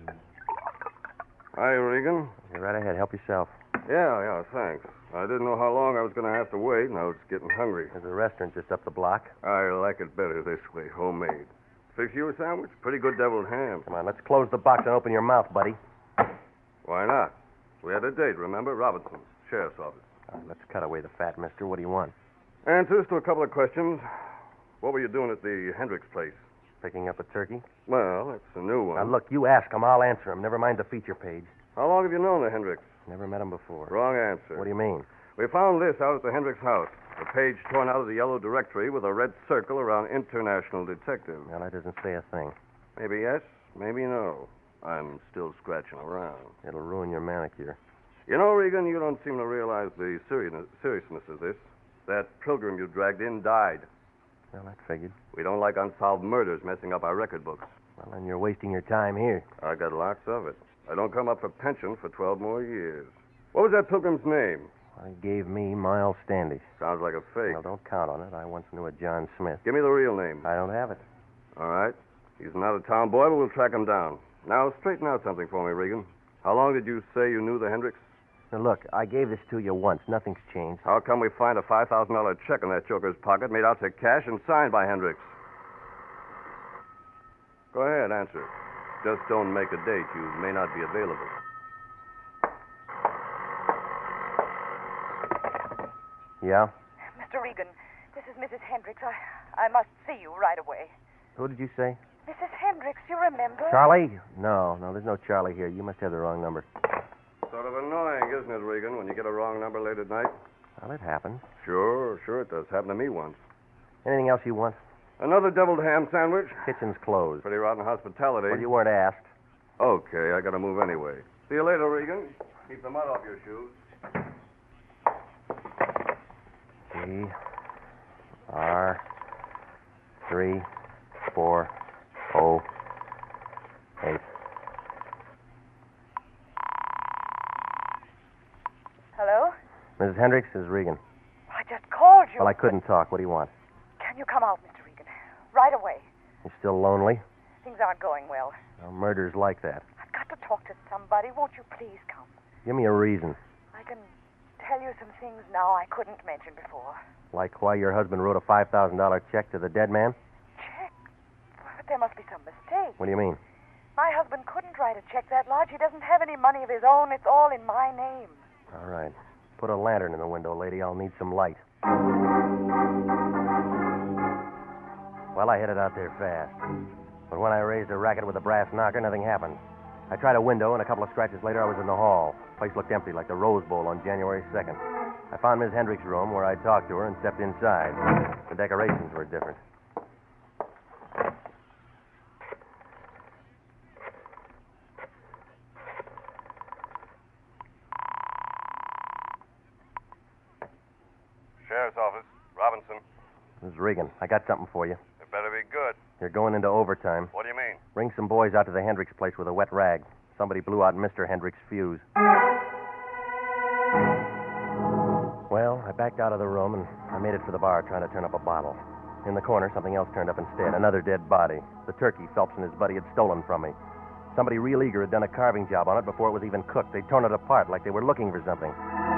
Hi, Regan. You're right ahead. Help yourself. Yeah, yeah, thanks. I didn't know how long I was going to have to wait, and I was getting hungry. There's a restaurant just up the block. I like it better this way, homemade. Fix you a sandwich? Pretty good deviled ham. Come on, let's close the box and open your mouth, buddy. Why not? We had a date, remember? Robinson's, sheriff's office. All right, let's cut away the fat, mister. What do you want? Answers to a couple of questions. What were you doing at the Hendricks place? Picking up a turkey? Well, that's a new one. Now, look, you ask him. I'll answer him. Never mind the feature page. How long have you known the Hendricks? Never met him before. Wrong answer. What do you mean? We found this out at the Hendricks house. A page torn out of the yellow directory with a red circle around International Detective. Well, that doesn't say a thing. Maybe yes, maybe no. I'm still scratching around. It'll ruin your manicure. You know, Regan, you don't seem to realize the seriousness, seriousness of this. That pilgrim you dragged in died. Well, that figured. We don't like unsolved murders messing up our record books. Well, then you're wasting your time here. I got lots of it. I don't come up for pension for twelve more years. What was that pilgrim's name? Well, he gave me Miles Standish. Sounds like a fake. Well, don't count on it. I once knew a John Smith. Give me the real name. I don't have it. All right. He's an out-of-town boy, but we'll track him down. Now, straighten out something for me, Regan. How long did you say you knew the Hendricks? Now, look, I gave this to you once. Nothing's changed. How come we find a five thousand dollars check in that joker's pocket made out to cash and signed by Hendricks? Go ahead, answer. Just don't make a date. You may not be available. Yeah? Mister Regan, this is Missus Hendricks. I, I must see you right away. Who did you say? Missus Hendricks, you remember? Charlie? No, no, there's no Charlie here. You must have the wrong number. Sort of annoying, isn't it, Regan, when you get a wrong number late at night? Well, it happens. Sure, sure it does. Happened to me once. Anything else you want? Another deviled ham sandwich? Kitchen's closed. Pretty rotten hospitality. Well, you weren't asked. Okay, I gotta move anyway. See you later, Regan. Keep the mud off your shoes. G R three four O eight. Hello? Missus Hendricks, this is Regan. I just called you. Well, I couldn't talk. What do you want? Can you come out, Mister Regan? Right away. You still lonely? Things aren't going well. Well, murder's like that. I've got to talk to somebody. Won't you please come? Give me a reason. I can tell you some things now I couldn't mention before. Like why your husband wrote a five thousand dollars check to the dead man? Check? But there must be some mistake. What do you mean? My husband couldn't write a check that large. He doesn't have any money of his own. It's all in my name. All right. Put a lantern in the window, lady. I'll need some light. Well, I headed out there fast. But when I raised a racket with a brass knocker, nothing happened. I tried a window, and a couple of scratches later, I was in the hall. The place looked empty, like the Rose Bowl on January second. I found Miss Hendricks' room, where I talked to her, and stepped inside. The decorations were different. Sheriff's office. Robinson. This is Regan. I got something for you. It better be good. You're going into overtime. What do you mean? Bring some boys out to the Hendricks place with a wet rag. Somebody blew out Mister Hendricks' fuse. Well, I backed out of the room, and I made it for the bar trying to turn up a bottle. In the corner, something else turned up instead. Another dead body. The turkey Phelps and his buddy had stolen from me. Somebody real eager had done a carving job on it before it was even cooked. They'd torn it apart like they were looking for something.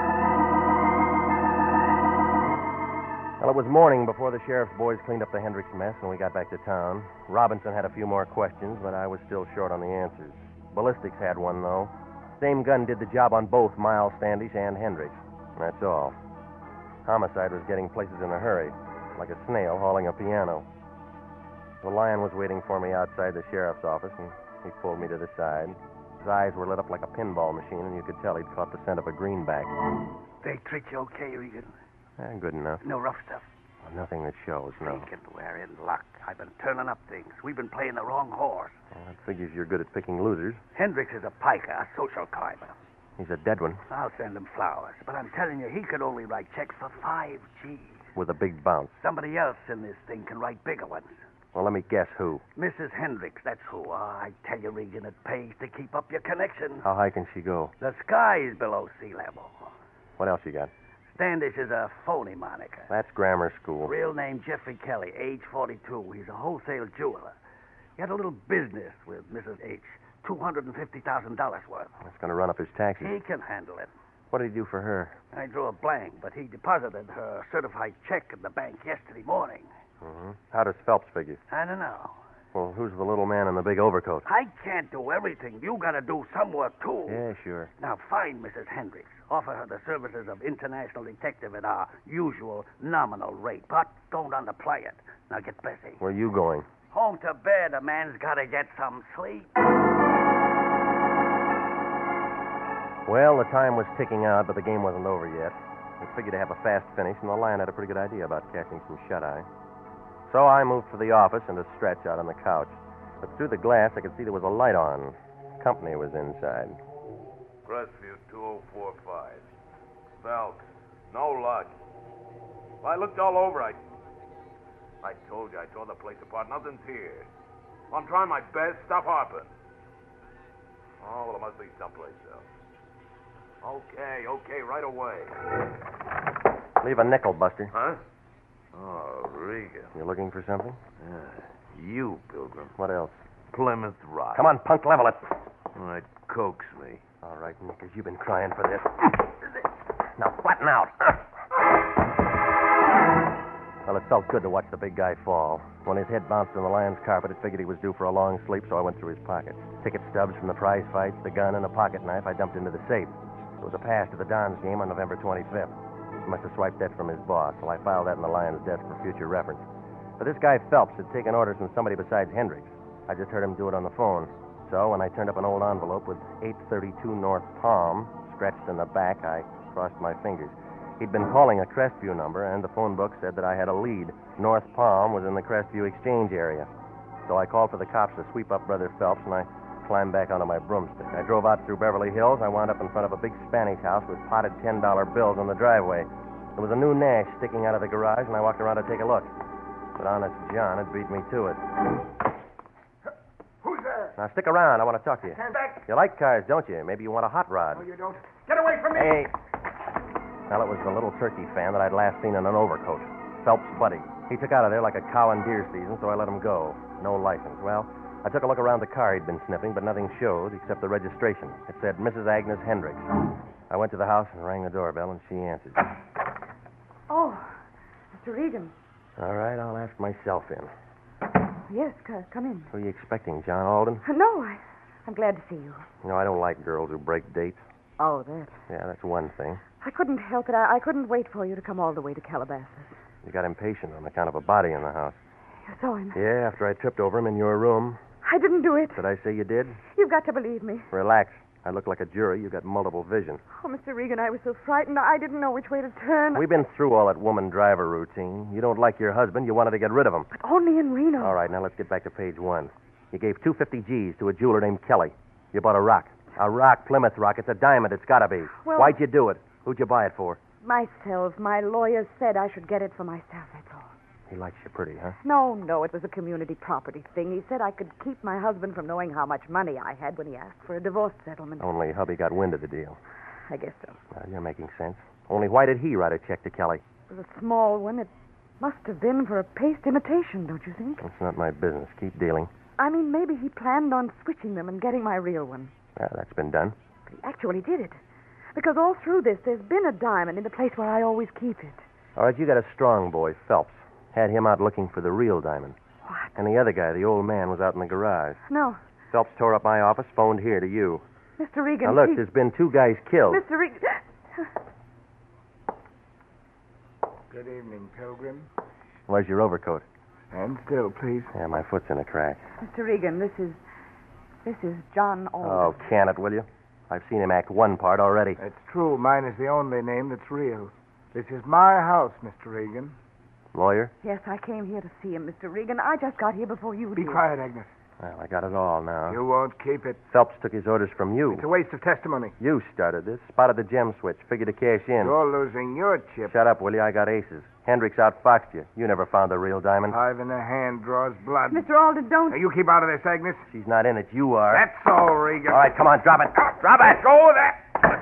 Well, it was morning before the sheriff's boys cleaned up the Hendricks mess and we got back to town. Robinson had a few more questions, but I was still short on the answers. Ballistics had one, though. Same gun did the job on both Miles Standish and Hendricks. That's all. Homicide was getting places in a hurry, like a snail hauling a piano. The lion was waiting for me outside the sheriff's office, and he pulled me to the side. His eyes were lit up like a pinball machine, and you could tell he'd caught the scent of a greenback. They treat you okay, Regan? Eh, good enough. No rough stuff. Well, nothing that shows, no. Regan, we're in luck. I've been turning up things. We've been playing the wrong horse. Well, that figures you're good at picking losers. Hendricks is a piker, a social climber. He's a dead one. I'll send him flowers, but I'm telling you, he could only write checks for five G's. With a big bounce. Somebody else in this thing can write bigger ones. Well, let me guess who. Missus Hendricks, that's who. Oh, I tell you, Regan, it pays to keep up your connection. How high can she go? The sky's below sea level. What else you got? Standish is a phony moniker. That's grammar school. Real name Jeffrey Kelly, age forty-two. He's a wholesale jeweler. He had a little business with Missus H. two hundred fifty thousand dollars worth. That's going to run up his taxes. He can handle it. What did he do for her? I drew a blank, but he deposited her certified check in the bank yesterday morning. Mm-hmm. How does Phelps figure? I don't know. Well, who's the little man in the big overcoat? I can't do everything. You got to do some work, too. Yeah, sure. Now, find Missus Hendricks. Offer her the services of international detective at our usual nominal rate, but don't underplay it. Now, get busy. Where you going? Home to bed. A man's got to get some sleep. Well, the time was ticking out, but the game wasn't over yet. I figured to have a fast finish, and the Lion had a pretty good idea about catching some shut-eye. So I moved to the office and to stretch out on the couch. But through the glass, I could see there was a light on. Company was inside. Crestview two oh four five. Phelps. No luck. I looked all over. I I told you I tore the place apart. Nothing's here. I'm trying my best. Stop harping. Oh, well, it must be someplace else. Okay, okay, right away. Leave a nickel, Buster. Huh? Oh, Regan. You looking for something? Yeah. You, Pilgrim. What else? Plymouth Rock. Come on, punk, level it. All right, coax me. All right, Nickers, you've been crying for this. Now, flatten out. Well, it felt good to watch the big guy fall. When his head bounced on the Lion's carpet, it figured he was due for a long sleep, so I went through his pockets. Ticket stubs from the prize fights, the gun, and a pocket knife I dumped into the safe. It was a pass to the Dons game on November twenty-fifth. He must have swiped that from his boss, so I filed that in the Lion's desk for future reference. But this guy Phelps had taken orders from somebody besides Hendricks. I just heard him do it on the phone. So when I turned up an old envelope with eight thirty-two North Palm scratched in the back, I crossed my fingers. He'd been calling a Crestview number, and the phone book said that I had a lead. North Palm was in the Crestview Exchange area. So I called for the cops to sweep up Brother Phelps, and I climbed back onto my broomstick. I drove out through Beverly Hills. I wound up in front of a big Spanish house with potted ten dollar bills on the driveway. There was a new Nash sticking out of the garage, and I walked around to take a look. But honest John had beat me to it. Who's there? Now, stick around. I want to talk to you. Stand back. You like cars, don't you? Maybe you want a hot rod. No, you don't. Get away from me. Hey. Well, it was the little turkey fan that I'd last seen in an overcoat. Phelps' buddy. He took out of there like a cow in deer season, so I let him go. No license. Well, I took a look around the car he'd been sniffing, but nothing showed except the registration. It said Missus Agnes Hendricks. I went to the house and rang the doorbell, and she answered. Oh, Mister Regan. All right, I'll ask myself in. Yes, c- come in. Who are you expecting, John Alden? No, I, I'm glad to see you. You know, I don't like girls who break dates. Oh, that. Yeah, that's one thing. I couldn't help it. I, I couldn't wait for you to come all the way to Calabasas. You got impatient on account of a body in the house. You saw him. Yeah, after I tripped over him in your room. I didn't do it. Did I say you did? You've got to believe me. Relax. I look like a jury. You got multiple vision. Oh, Mister Regan, I was so frightened. I didn't know which way to turn. We've been through all that woman driver routine. You don't like your husband. You wanted to get rid of him. But only in Reno. All right, now let's get back to page one. You gave two hundred fifty G's to a jeweler named Kelly. You bought a rock. A rock, Plymouth Rock. It's a diamond. It's got to be. Well, why'd you do it? Who'd you buy it for? Myself. My lawyer said I should get it for myself, that's all. He likes you pretty, huh? No, no, it was a community property thing. He said I could keep my husband from knowing how much money I had when he asked for a divorce settlement. Only hubby got wind of the deal. I guess so. Well, you're making sense. Only why did he write a check to Kelly? It was a small one. It must have been for a paste imitation, don't you think? It's not my business. Keep dealing. I mean, maybe he planned on switching them and getting my real one. Yeah, that's been done. But he actually did it. Because all through this, there's been a diamond in the place where I always keep it. All right, you got a strong boy, Phelps. Had him out looking for the real diamond. What? And the other guy, the old man, was out in the garage. No. Phelps tore up my office, phoned here to you. Mister Regan, Now, look, he... there's been two guys killed. Mister Regan... Good evening, Pilgrim. Where's your overcoat? And still, please. Yeah, my foot's in a crack. Mister Regan, this is... This is John Alden. Oh, can it, will you? I've seen him act one part already. That's true. Mine is the only name that's real. This is my house, Mister Regan. Lawyer? Yes, I came here to see him, Mister Regan. I just got here before you Be did. quiet, Agnes. Well, I got it all now. You won't keep it. Phelps took his orders from you. It's a waste of testimony. You started this. Spotted the gem switch. Figured to cash in. You're losing your chip. Shut up, will you? I got aces. Hendricks outfoxed you. You never found the real diamond. Five in the hand draws blood. Mister Alden, don't... Now, you keep out of this, Agnes. She's not in it. You are. That's all, Regan. All right, come on. Drop it. Drop it. Let go of that.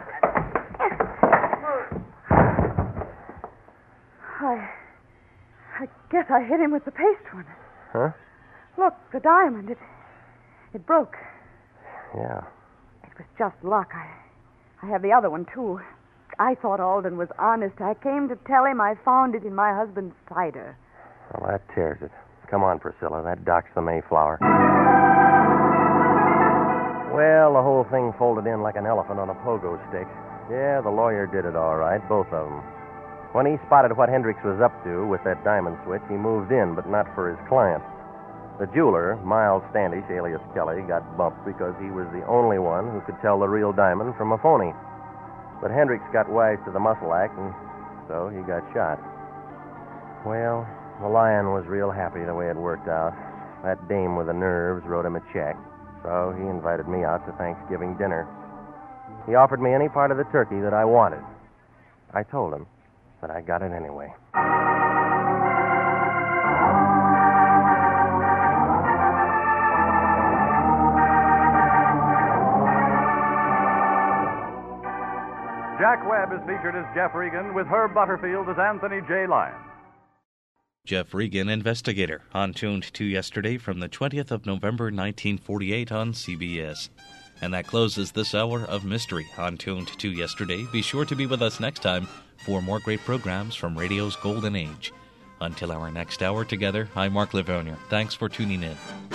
I... I guess I hit him with the paste one. Huh? Look, the diamond. It... It broke. Yeah. It was just luck. I... I have the other one, too. I thought Alden was honest. I came to tell him I found it in my husband's cider. Well, that tears it. Come on, Priscilla. That docks the Mayflower. Well, the whole thing folded in like an elephant on a pogo stick. Yeah, the lawyer did it all right, both of them. When he spotted what Hendricks was up to with that diamond switch, he moved in, but not for his client. The jeweler, Miles Standish, alias Kelly, got bumped because he was the only one who could tell the real diamond from a phony. But Hendricks got wise to the muscle act, and so he got shot. Well, the Lion was real happy the way it worked out. That dame with the nerves wrote him a check, so he invited me out to Thanksgiving dinner. He offered me any part of the turkey that I wanted. I told him, but I got it anyway. Jack Webb is featured as Jeff Regan, with Herb Butterfield as Anthony J. Lyon. Jeff Regan, Investigator, on Tuned to Yesterday from the twentieth of November, nineteen forty-eight on C B S. And that closes this hour of Mystery on Tuned to Yesterday. Be sure to be with us next time for more great programs from radio's golden age. Until our next hour together, I'm Mark Livonia. Thanks for tuning in.